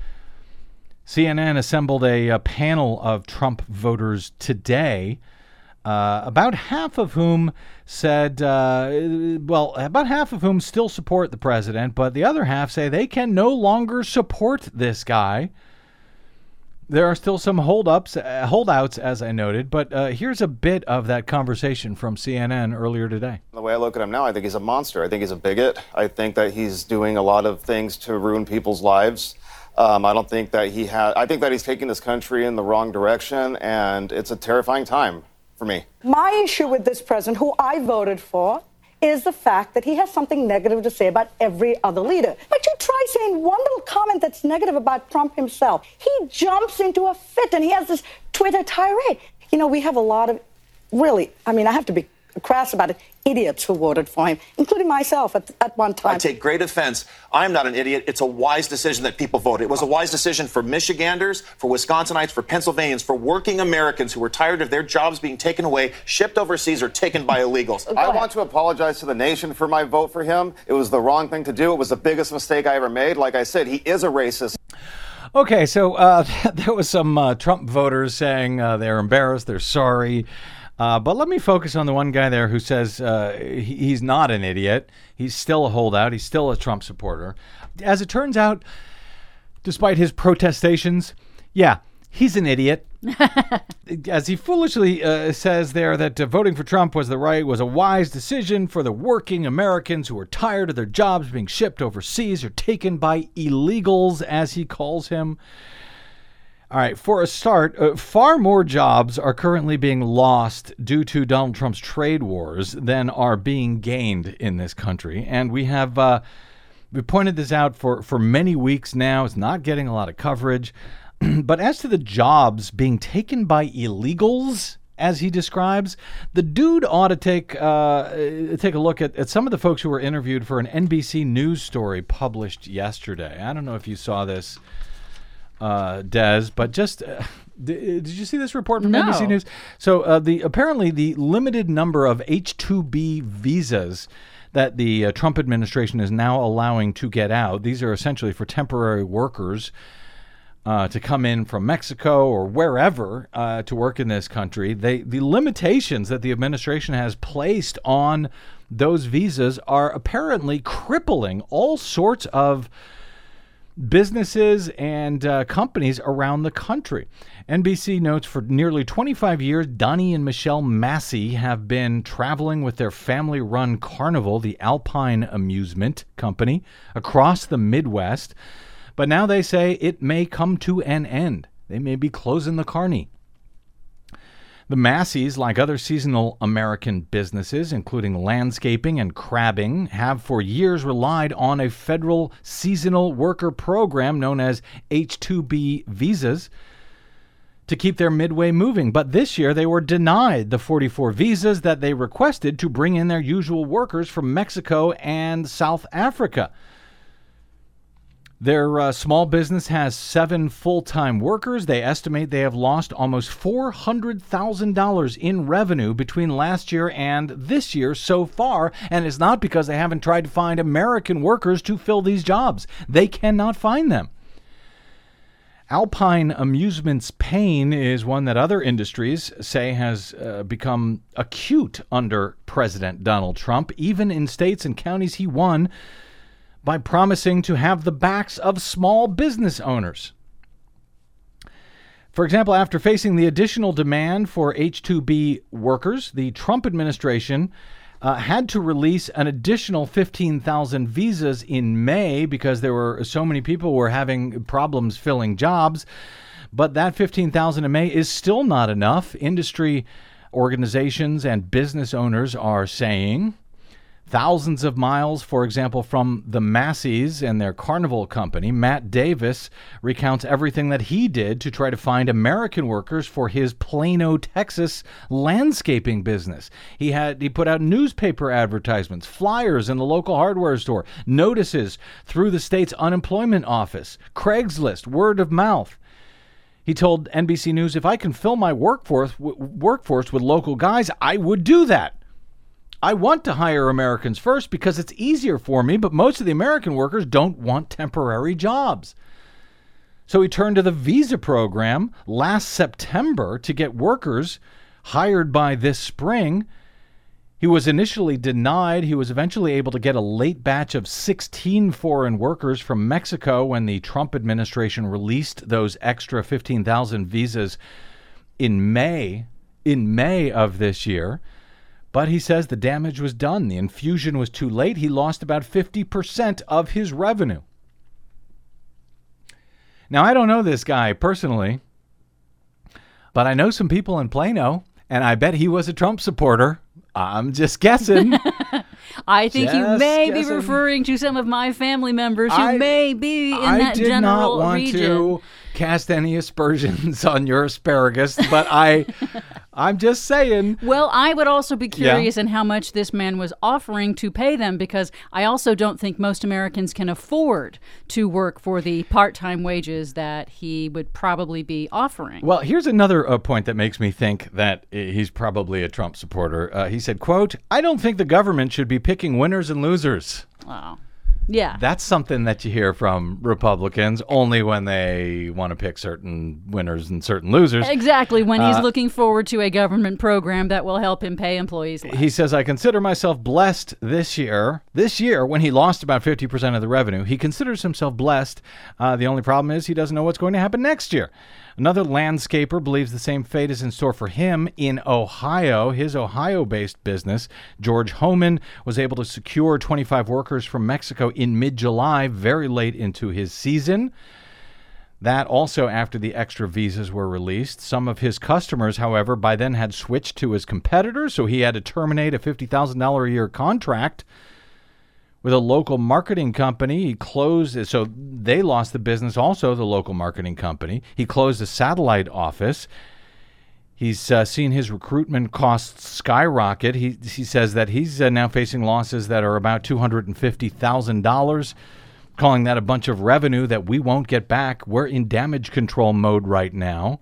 C N N assembled a, a panel of Trump voters today, uh, about half of whom said, uh, well, about half of whom still support the president, but the other half say they can no longer support this guy. There are still some holdups, uh, holdouts, as I noted, but uh, here's a bit of that conversation from C N N earlier today. The way I look at him now, I think he's a monster. I think he's a bigot. I think that he's doing a lot of things to ruin people's lives. Um, I don't think that he had, I think that he's taking this country in the wrong direction, and it's a terrifying time for me. My issue with this president, who I voted for, is the fact that he has something negative to say about every other leader. But you try saying one little comment that's negative about Trump himself. He jumps into a fit, and he has this Twitter tirade. You know, we have a lot of, really, I mean, I have to be crass about it, idiots who voted for him, including myself at, at one time. I take great offense. I'm not an idiot. It's a wise decision that people voted. It was a wise decision for Michiganders, for Wisconsinites, for Pennsylvanians, for working Americans who were tired of their jobs being taken away, shipped overseas, or taken by illegals. I want to apologize to the nation for my vote for him. It was the wrong thing to do. It was the biggest mistake I ever made. Like I said, he is a racist. Okay, so uh, there was some uh, Trump voters saying uh, they're embarrassed, they're sorry. Uh, but let me focus on the one guy there who says uh, he, he's not an idiot. He's still a holdout. He's still a Trump supporter. As it turns out, despite his protestations, yeah, he's an idiot. As he foolishly uh, says there that uh, voting for Trump was the right was a wise decision for the working Americans who are tired of their jobs being shipped overseas or taken by illegals, as he calls him. All right, for a start, uh, far more jobs are currently being lost due to Donald Trump's trade wars than are being gained in this country. And we have uh, we pointed this out for, for many weeks now. It's not getting a lot of coverage. But as to the jobs being taken by illegals, as he describes, the dude ought to take uh, take a look at, at some of the folks who were interviewed for an N B C News story published yesterday. I don't know if you saw this, uh, Des, but just uh, did, did you see this report from No. N B C News? So uh, the apparently the limited number of H two B visas that the uh, Trump administration is now allowing to get out, these are essentially for temporary workers Uh, to come in from Mexico or wherever uh, to work in this country. They, the limitations that the administration has placed on those visas are apparently crippling all sorts of businesses and uh, companies around the country. N B C notes for nearly twenty-five years, Donnie and Michelle Massey have been traveling with their family-run Carnival, the Alpine Amusement Company, across the Midwest. But now they say it may come to an end. They may be closing the carny. The Masseys, like other seasonal American businesses, including landscaping and crabbing, have for years relied on a federal seasonal worker program known as H two B visas to keep their midway moving. But this year they were denied the forty-four visas that they requested to bring in their usual workers from Mexico and South Africa. Their uh, small business has seven full-time workers. They estimate they have lost almost four hundred thousand dollars in revenue between last year and this year so far, and it's not because they haven't tried to find American workers to fill these jobs. They cannot find them. Alpine Amusement's pain is one that other industries say has uh, become acute under President Donald Trump, even in states and counties he won by promising to have the backs of small business owners. For example, after facing the additional demand for H two B workers, the Trump administration uh, had to release an additional fifteen thousand visas in May because there were so many people who were having problems filling jobs. But that fifteen thousand in May is still not enough. Industry organizations and business owners are saying thousands of miles, for example, from the Masseys and their Carnival company. Matt Davis recounts everything that he did to try to find American workers for his Plano, Texas landscaping business. He had he put out newspaper advertisements, flyers in the local hardware store, notices through the state's unemployment office, Craigslist, word of mouth. He told N B C News, if I can fill my workforce, w- workforce with local guys, I would do that. I want to hire Americans first because it's easier for me, but most of the American workers don't want temporary jobs. So he turned to the visa program last September to get workers hired by this spring. He was initially denied. He was eventually able to get a late batch of sixteen foreign workers from Mexico when the Trump administration released those extra fifteen thousand visas in May, in May of this year. But he says the damage was done. The infusion was too late. He lost about fifty percent of his revenue. Now, I don't know this guy personally, but I know some people in Plano, and I bet he was a Trump supporter. I'm just guessing. I think you Just may be guessing. referring to some of my family members who I- may be in I that did general not want region. to cast any aspersions on your asparagus, but I, I'm just saying. Well, I would also be Yeah. curious in how much this man was offering to pay them, because I also don't think most Americans can afford to work for the part-time wages that he would probably be offering. Well, here's another uh, point that makes me think that uh, he's probably a Trump supporter. Uh, he said, quote, I don't think the government should be picking winners and losers. Wow. Yeah. That's something that you hear from Republicans only when they want to pick certain winners and certain losers. Exactly, when he's Uh, looking forward to a government program that will help him pay employees less. He says, I consider myself blessed this year. This year, when he lost about fifty percent of the revenue, he considers himself blessed. Uh, the only problem is he doesn't know what's going to happen next year. Another landscaper believes the same fate is in store for him in Ohio. His Ohio-based business, George Homan, was able to secure twenty-five workers from Mexico in mid-July, very late into his season. That also after the extra visas were released. Some of his customers, however, by then had switched to his competitors, so he had to terminate a fifty thousand dollars a year contract with a local marketing company. He closed, so they lost the business also, the local marketing company. He closed a satellite office. He's uh, seen his recruitment costs skyrocket. He, he says that he's uh, now facing losses that are about two hundred fifty thousand dollars, calling that a bunch of revenue that we won't get back. We're in damage control mode right now.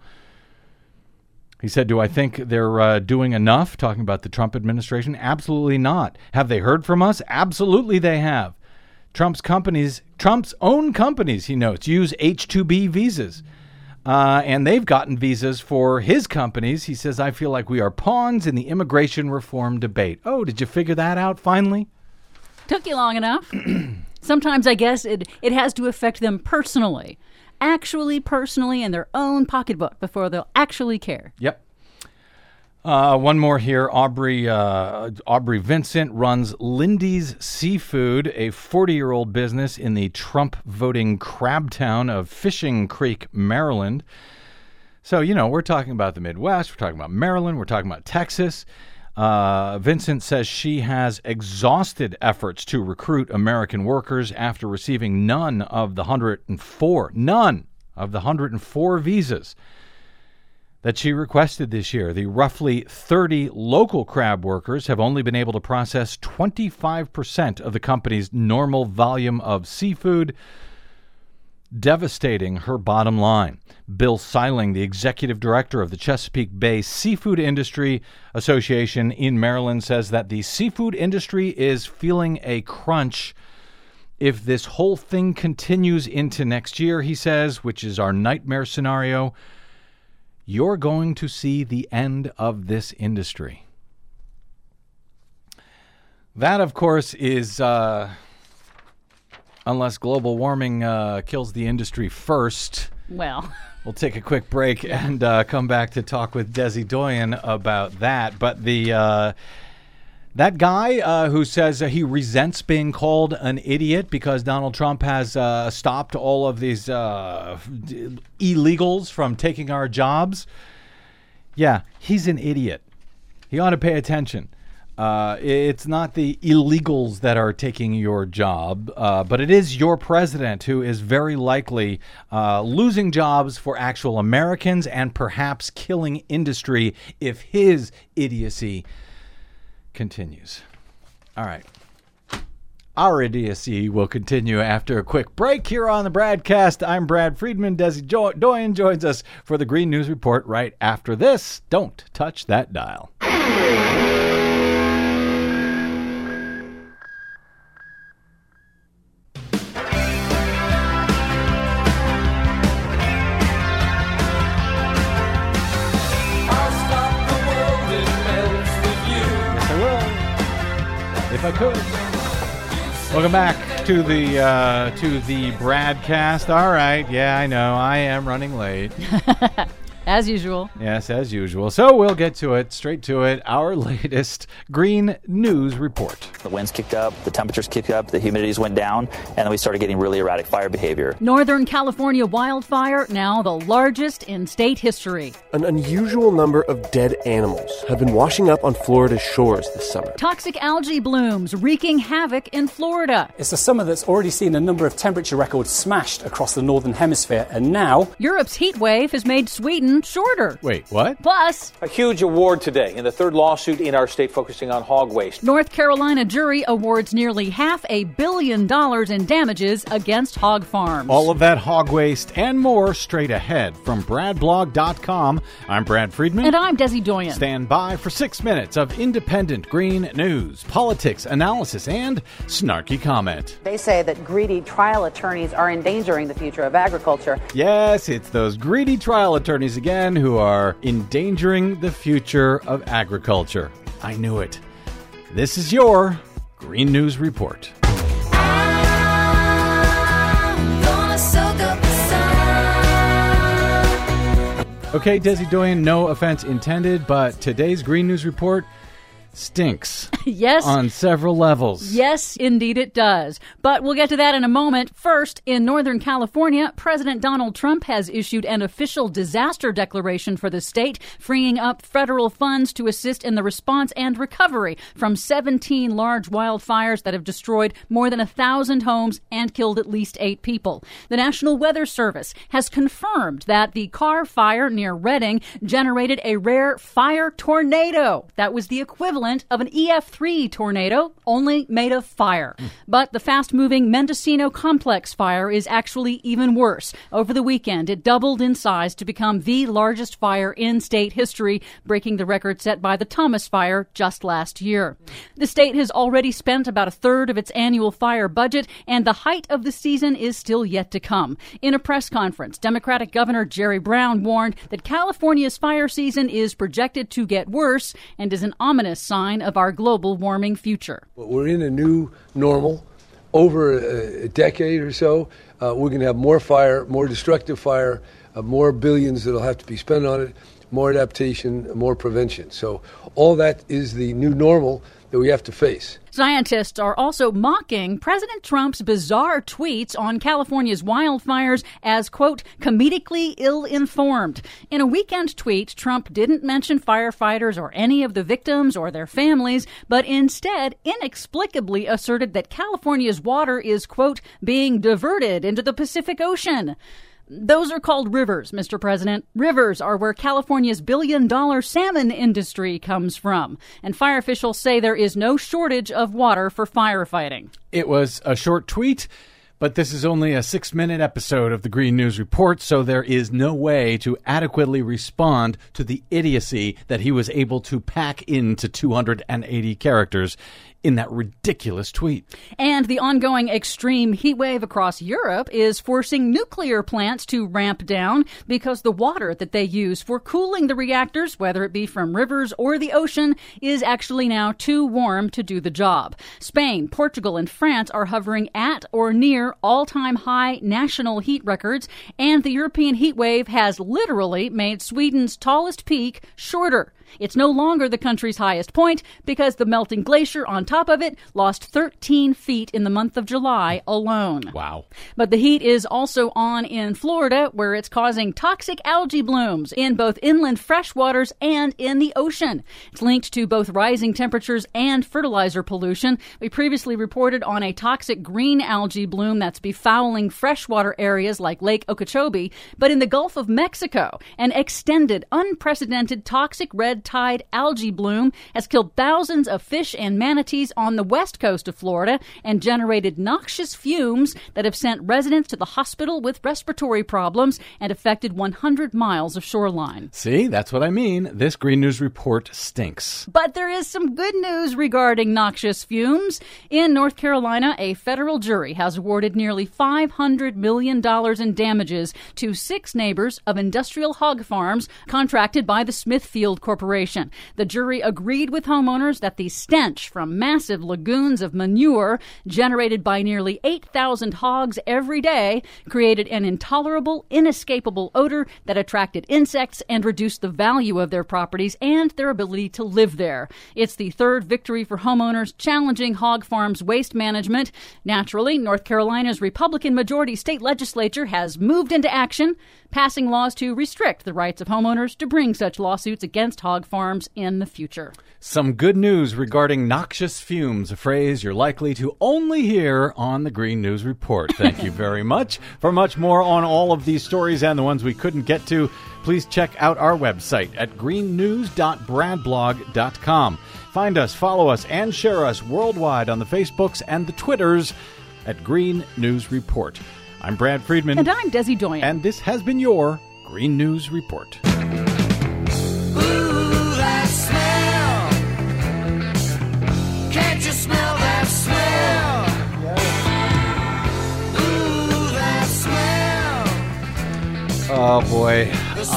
He said, do I think they're uh, doing enough? Talking about the Trump administration? Absolutely not. Have they heard from us? Absolutely they have. Trump's companies, Trump's own companies, he notes, use H two B visas. Uh, and they've gotten visas for his companies. He says, I feel like we are pawns in the immigration reform debate. Oh, did you figure that out finally? Took you long enough. Sometimes I guess it, it has to affect them personally. Actually, personally, in their own pocketbook before they'll actually care. Yep. Uh, one more here. Aubrey uh, Aubrey Vincent runs Lindy's Seafood, a forty-year-old business in the Trump-voting crab town of Fishing Creek, Maryland. So, you know, we're talking about the Midwest. We're talking about Maryland. We're talking about Texas. Uh, Vincent says she has exhausted efforts to recruit American workers after receiving none of the one hundred four, none of the one hundred four visas that she requested this year. The roughly thirty local crab workers have only been able to process twenty-five percent of the company's normal volume of seafood, devastating her bottom line. Bill Seiling, the executive director of the Chesapeake Bay Seafood Industry Association in Maryland, says that the seafood industry is feeling a crunch if this whole thing continues into next year, he says, which is our nightmare scenario. You're going to see the end of this industry. That, of course, is... Uh, Unless global warming uh, kills the industry first. Well, we'll take a quick break and uh, come back to talk with Desi Doyen about that. But the uh, that guy uh, who says uh, he resents being called an idiot because Donald Trump has uh, stopped all of these uh, illegals from taking our jobs. Yeah, he's an idiot. He ought to pay attention. Uh, it's not the illegals that are taking your job, uh, but it is your president who is very likely uh, losing jobs for actual Americans and perhaps killing industry if his idiocy continues. All right. Our idiocy will continue after a quick break here on the Bradcast. I'm Brad Friedman. Desi jo- Doyen joins us for the Green News Report right after this. Don't touch that dial. If I could. Welcome back to the uh, to the Bradcast. All right, yeah, I know I am running late. As usual. Yes, as usual. So we'll get to it, straight to it. Our latest Green News Report. The winds kicked up, the temperatures kicked up, the humidities went down, and then we started getting really erratic fire behavior. Northern California wildfire, now the largest in state history. An unusual number of dead animals have been washing up on Florida's shores this summer. Toxic algae blooms wreaking havoc in Florida. It's a summer that's already seen a number of temperature records smashed across the northern hemisphere, and now... Europe's heat wave has made Sweden shorter. Wait, what? Plus, a huge award today in the third lawsuit in our state focusing on hog waste. North Carolina jury awards nearly half a billion dollars in damages against hog farms. All of that hog waste and more straight ahead from brad blog dot com. I'm Brad Friedman. And I'm Desi Doyen. Stand by for six minutes of independent green news, politics, analysis, and snarky comment. They say that greedy trial attorneys are endangering the future of agriculture. Yes, it's those greedy trial attorneys again who are endangering the future of agriculture. I knew it. This is your Green News Report. Okay, Desi Doyen, no offense intended, but today's Green News Report stinks. Yes. On several levels. Yes, indeed it does. But we'll get to that in a moment. First, in Northern California, President Donald Trump has issued an official disaster declaration for the state, freeing up federal funds to assist in the response and recovery from seventeen large wildfires that have destroyed more than a thousand homes and killed at least eight people. The National Weather Service has confirmed that the Carr Fire near Redding generated a rare fire tornado that was the equivalent of an E F three tornado, only made of fire. Mm. But the fast-moving Mendocino Complex fire is actually even worse. Over the weekend, it doubled in size to become the largest fire in state history, breaking the record set by the Thomas Fire just last year. The state has already spent about a third of its annual fire budget, and the height of the season is still yet to come. In a press conference, Democratic Governor Jerry Brown warned that California's fire season is projected to get worse and is an ominous sign of our global warming future. We're in a new normal. Over a, a decade or so, uh, we're going to have more fire, more destructive fire, uh, more billions that will have to be spent on it, more adaptation, more prevention. So all that is the new normal that we have to face. Scientists are also mocking President Trump's bizarre tweets on California's wildfires as, quote, comedically ill-informed. In a weekend tweet, Trump didn't mention firefighters or any of the victims or their families, but instead inexplicably asserted that California's water is, quote, being diverted into the Pacific Ocean. Those are called rivers, Mister President. Rivers are where California's billion-dollar salmon industry comes from. And fire officials say there is no shortage of water for firefighting. It was a short tweet, but this is only a six-minute episode of the Green News Report, so there is no way to adequately respond to the idiocy that he was able to pack into two hundred eighty characters in that ridiculous tweet. And the ongoing extreme heat wave across Europe is forcing nuclear plants to ramp down because the water that they use for cooling the reactors, whether it be from rivers or the ocean, is actually now too warm to do the job. Spain, Portugal, and France are hovering at or near all-time high national heat records, and the European heat wave has literally made Sweden's tallest peak shorter. It's no longer the country's highest point because the melting glacier on top of it lost thirteen feet in the month of July alone. Wow. But the heat is also on in Florida, where it's causing toxic algae blooms in both inland freshwaters and in the ocean. It's linked to both rising temperatures and fertilizer pollution. We previously reported on a toxic green algae bloom that's befouling freshwater areas like Lake Okeechobee. But in the Gulf of Mexico, an extended, unprecedented toxic red tide algae bloom has killed thousands of fish and manatees on the west coast of Florida and generated noxious fumes that have sent residents to the hospital with respiratory problems and affected one hundred miles of shoreline. See, that's what I mean. This Green News Report stinks. But there is some good news regarding noxious fumes. In North Carolina, a federal jury has awarded nearly five hundred million dollars in damages to six neighbors of industrial hog farms contracted by the Smithfield Corporation. The jury agreed with homeowners that the stench from massive lagoons of manure generated by nearly eight thousand hogs every day created an intolerable, inescapable odor that attracted insects and reduced the value of their properties and their ability to live there. It's the third victory for homeowners challenging hog farms' waste management. Naturally, North Carolina's Republican majority state legislature has moved into action, passing laws to restrict the rights of homeowners to bring such lawsuits against hog hog farms in the future. Some good news regarding noxious fumes, a phrase you're likely to only hear on the Green News Report. Thank you very much. For much more on all of these stories and the ones we couldn't get to, please check out our website at green news dot brad blog dot com. Find us, follow us, and share us worldwide on the Facebooks and the Twitters at Green News Report. I'm Brad Friedman. And I'm Desi Doyen. And this has been your Green News Report. Oh, boy.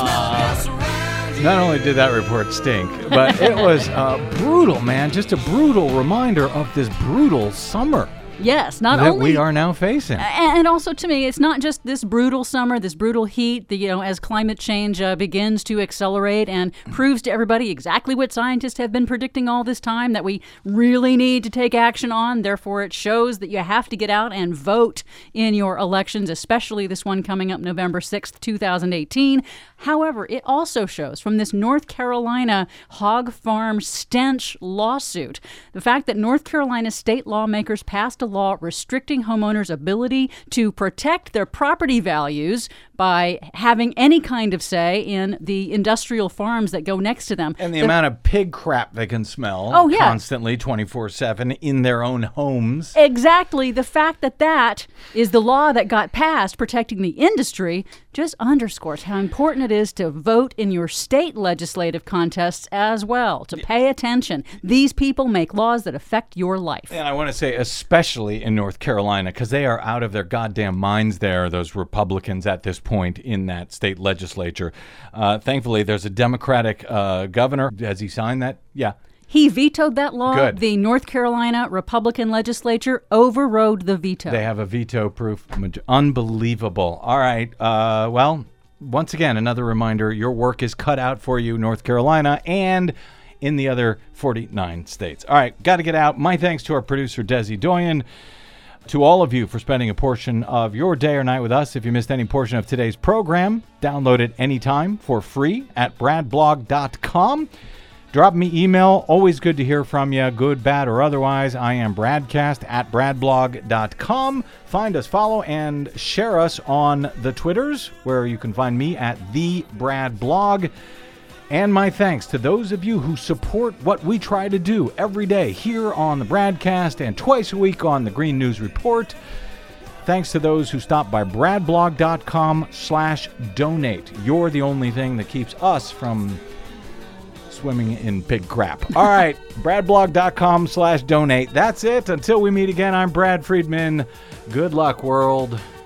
Uh, not only did that report stink, but it was uh, brutal, man. Just a brutal reminder of this brutal summer. Yes, not that only we are now facing. And also, to me, it's not just this brutal summer, this brutal heat, the, you know, as climate change uh, begins to accelerate and proves to everybody exactly what scientists have been predicting all this time, that we really need to take action on. Therefore, it shows that you have to get out and vote in your elections, especially this one coming up November sixth, twenty eighteen. However, it also shows from this North Carolina hog farm stench lawsuit, the fact that North Carolina state lawmakers passed a law restricting homeowners' ability to protect their property values by having any kind of say in the industrial farms that go next to them. And the, the amount of pig crap they can smell oh, yeah. constantly twenty-four seven in their own homes. Exactly. The fact that that is the law that got passed protecting the industry just underscores how important it is to vote in your state legislative contests as well, to pay attention. These people make laws that affect your life. And I want to say especially in North Carolina, because they are out of their goddamn minds there, those Republicans at this point in that state legislature. Uh, thankfully, there's a Democratic uh, governor. Has he signed that? Yeah. He vetoed that law. Good. The North Carolina Republican legislature overrode the veto. They have a veto-proof. Unbelievable. All right. Uh, well, once again, another reminder, your work is cut out for you, North Carolina, and in the other forty-nine states. All right. Got to get out. My thanks to our producer, Desi Doyen. To all of you for spending a portion of your day or night with us. If you missed any portion of today's program, download it anytime for free at brad blog dot com. Drop me email. Always good to hear from you, good, bad, or otherwise. I am Bradcast at brad blog dot com. Find us, follow, and share us on the Twitters, where you can find me at the Brad Blog. And my thanks to those of you who support what we try to do every day here on the Bradcast and twice a week on the Green News Report. Thanks to those who stop by brad blog dot com slash donate. You're the only thing that keeps us from swimming in pig crap. All right, brad blog dot com slash donate. That's it. Until we meet again, I'm Brad Friedman. Good luck, world.